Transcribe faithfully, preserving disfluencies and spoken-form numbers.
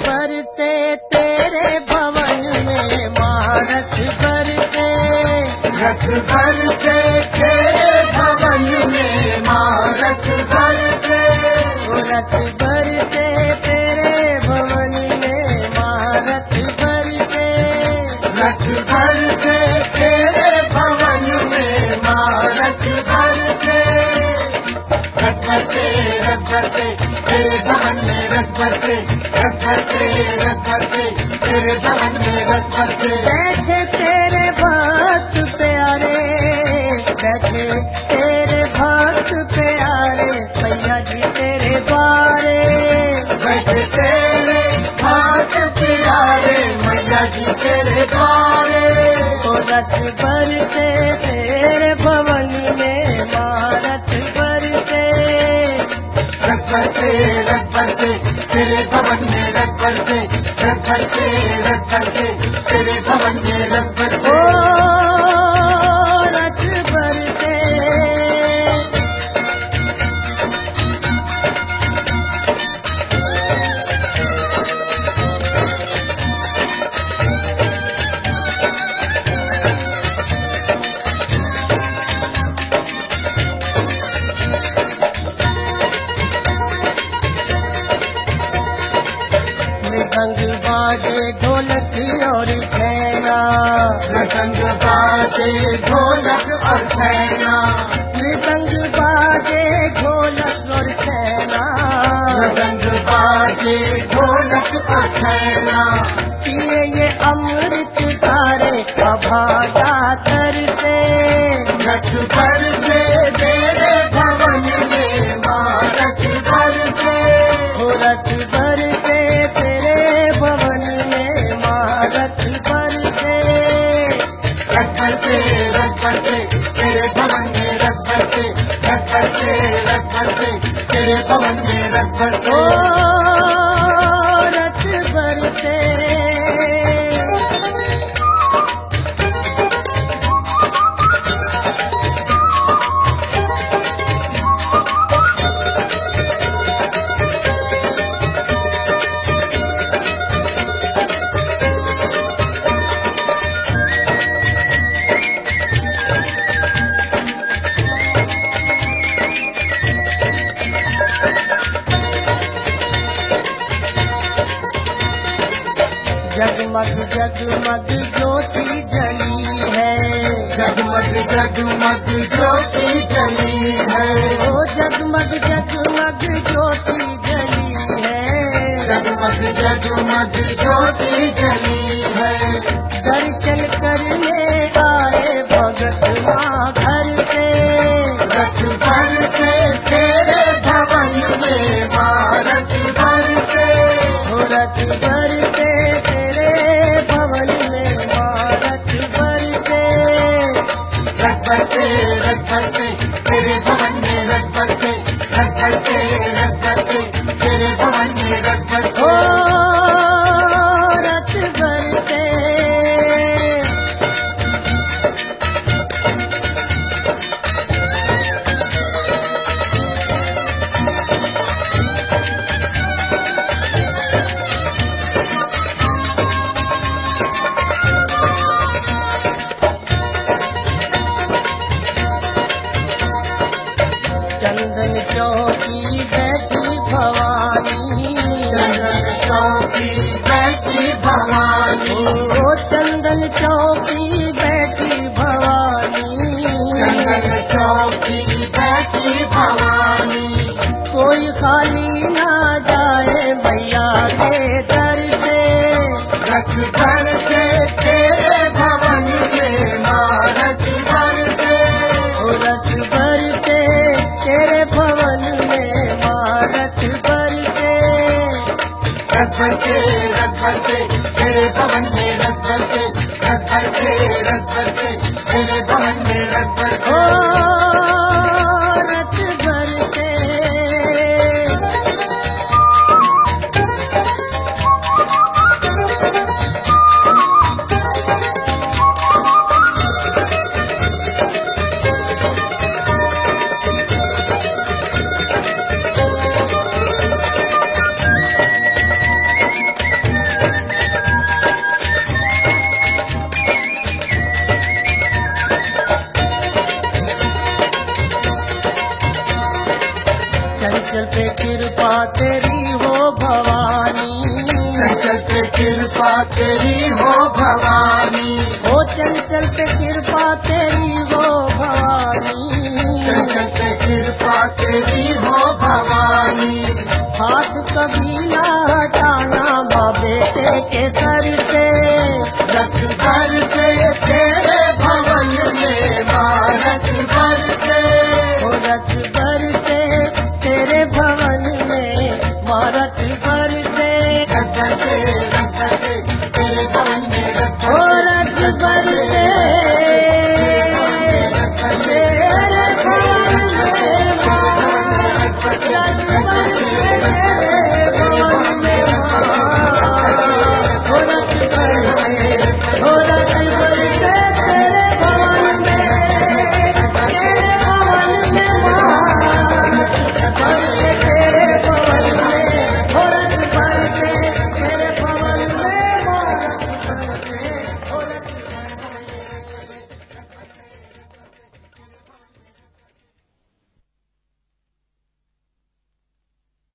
बरसे तेरे भवन में माँ रस बरसे, रस बरसे तेरे भवन में माँ रस बरसे, रस बरसे तेरे भवन में माँ रस बरसे, रस बरसे तेरे भवन में माँ रस बरसे, रस बरसे रस बरसे तेरे भवन में रस बरसे, रस बरसे रस बरसे तेरे भवन में रस बरसे। बैठे तेरे भक्त प्यारे, बैठे तेरे भक्त प्यारे, मैया जी तेरे द्वारे, बैठे तेरे भक्त प्यारे, मैया जी तेरे द्वारे, तो रस बरसे तेरे भवन में माँ रस बरसे, रस बरसे रस बरसे तेरे भवन में रस बरसे, रस बरसे रस बरसे तेरे भवन में रस ओ बरसे। रस बरसे। मृदंग बाजे ढोलक और छैना, मृदंग बाजे ढोलक और छैना, मृदंग बाजे ढोलक और छैना, मृदंग बाजे ढोलक और छैना, पिए ये अमृत धारे अभागा करते, रस बरसे तेरे भवन में माँ रस बरसे, हो रस बरसे तेरे भवन में माँ रस बरसे, रस बरसे रस बरसे तेरे भवन में रस बरसे, रस बरसे रस बरसे तेरे भवन में रस ओ बरसे। रस बरसे। जगमग जगमग ज्योति जली है, जगमग जगमग ज्योति जली है, ओ जगमग जगमग ज्योति जली है, जगमग जगमग ज्योति जली है, दर्शन करने आए भगत माँ घर से, रस बरसे तेरे भवन में माँ रस बरसे, हो रस बरसे तेरे भवन में माँ रस बरसे, रस बरसे रस बरसे तेरे भवन में रस बरसे, रस बरसे रस बरसे तेरे भवन में रस ओ बरसे। रस बरसे। चंदन चौकी बैठी भवानी, चंदन चौकी बैठी भवानी, ओ चंदन चौकी बैठी भवानी, चंदन चौकी बैठी भवानी, कोई खाली ना जाए मैया के दर से, रस बरसे तेरे भवन में माँ रस बरसे, ओ रस बरसे तेरे भवन में माँ रस बरसे, रस बरसे रस बरसे तेरे भवन में रस बरसे, रस बरसे रस बरसे तेरे भवन में रस ओ बरसे। रस बरसे। कृपा तेरी हो भवानी, ओ चंचल पे कृपा तेरी हो भवानी, चंचल पे कृपा तेरी हो भवानी। हाथ कभी ना हटाना माँ बेटे के साथ